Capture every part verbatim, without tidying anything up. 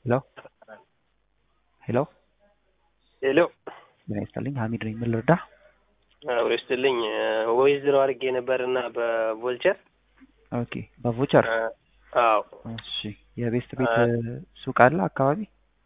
ሄሎ ሄሎ ሄሎ ምን ይስጥልኝ ሀሚድ ነኝ ምን ልርዳ? አዎ ይስጥልኝ ወይዘሮ አድርጌ ነበርና በቮልቸር ኦኬ በቮቸር አዎ እሺ የቤስት ቤት ሱቅ አለ አካባቢ?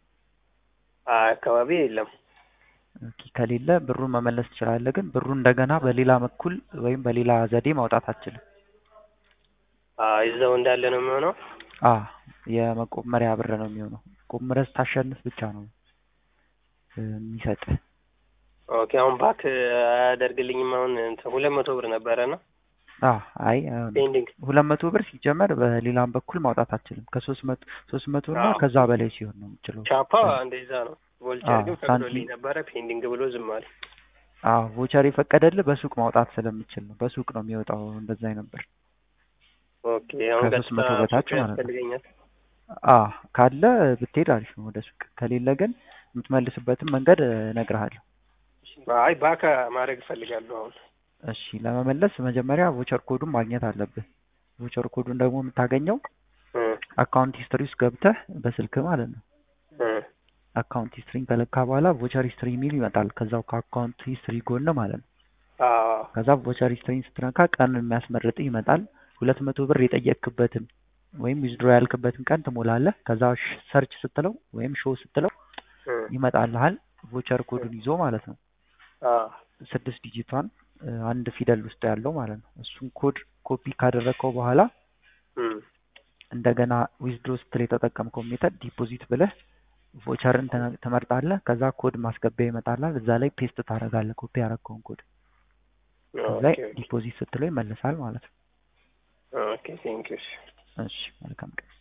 አካባቢ የለም። ኦኬ ከሌለ ብሩን መመለስ ትችላለህ፣ ግን ብሩን እንደገና በሌላ በኩል ወይም በሌላ ዘዴ ማውጣት አትችልም። አዎ እዛው እንዳለ ነው የሚሆነው። አዎ የመቆመሪያ ብር ነው የሚሆነው። ቆምረህ ታሸንፍ ብቻ ነው የሚሰጥ። ኦኬ አሁን ባክ አያደርግልኝም። አሁን ሁለት መቶ ብር ነበረና አዎ አይ ፔንዲንግ ሁለት መቶ ብር ሲጀመር በሌላም በኩል ማውጣት አትችልም። ከሶስት መቶ ሶስት መቶ እና ከዛ በላይ ሲሆን ነው የምችለው። ቻፓ እንደዛ ነው። ቮልቸር ግን ፈቅዶልኝ ነበረ ፔንዲንግ ብሎ ዝም አለ። አዎ ቮቸር የፈቀደልህ በሱቅ ማውጣት ስለምችል ነው። በሱቅ ነው የሚወጣው እንደዛ ነበር። ኦኬ አሁን ከሶስት መቶ በታች ማለት ነው። አዎ ካለ ብትሄድ አሪፍ ነው ወደ ሱቅ። ከሌለ ግን የምትመልስበትን መንገድ እነግርሃለሁ። አይ ባካ ማድረግ እፈልጋለሁ አሁን። እሺ ለመመለስ መጀመሪያ ቮቸር ኮዱን ማግኘት አለብህ። ቮቸር ኮዱን ደግሞ የምታገኘው አካውንት ሂስትሪ ውስጥ ገብተህ በስልክ ማለት ነው። አካውንት ሂስትሪን ከለካ በኋላ ቮቸር ሂስትሪ የሚል ይመጣል ከዛው ከአካውንት ሂስትሪ ጎን ማለት ነው። አዎ ከዛ ቮቸር ሂስትሪን ስትነካ ቀን የሚያስመርጥ ይመጣል። ሁለት መቶ ብር የጠየቅክበትን ወይም ዊዝድሮ ያልክበትን ቀን ትሞላለህ። ከዛ ሰርች ስትለው ወይም ሾው ስትለው ይመጣልሃል ቮቸር ኮዱን ይዞ ማለት ነው። አዎ ስድስት ዲጂቷን አንድ ፊደል ውስጥ ያለው ማለት ነው። እሱን ኮድ ኮፒ ካደረግከው በኋላ እንደገና ዊዝድሮ ስትል የተጠቀምከው ሜተድ ዲፖዚት ብለህ ቮቸርን ትመርጣለህ። ከዛ ኮድ ማስገቢያ ይመጣላል። እዛ ላይ ፔስት ታደርጋለህ ኮፒ ያደረግከውን ኮድ። ከዛ ዲፖዚት ስትለው ይመለሳል ማለት ነው። ኦኬ ቴንክ ዩ። እሺ መልካም ቀን።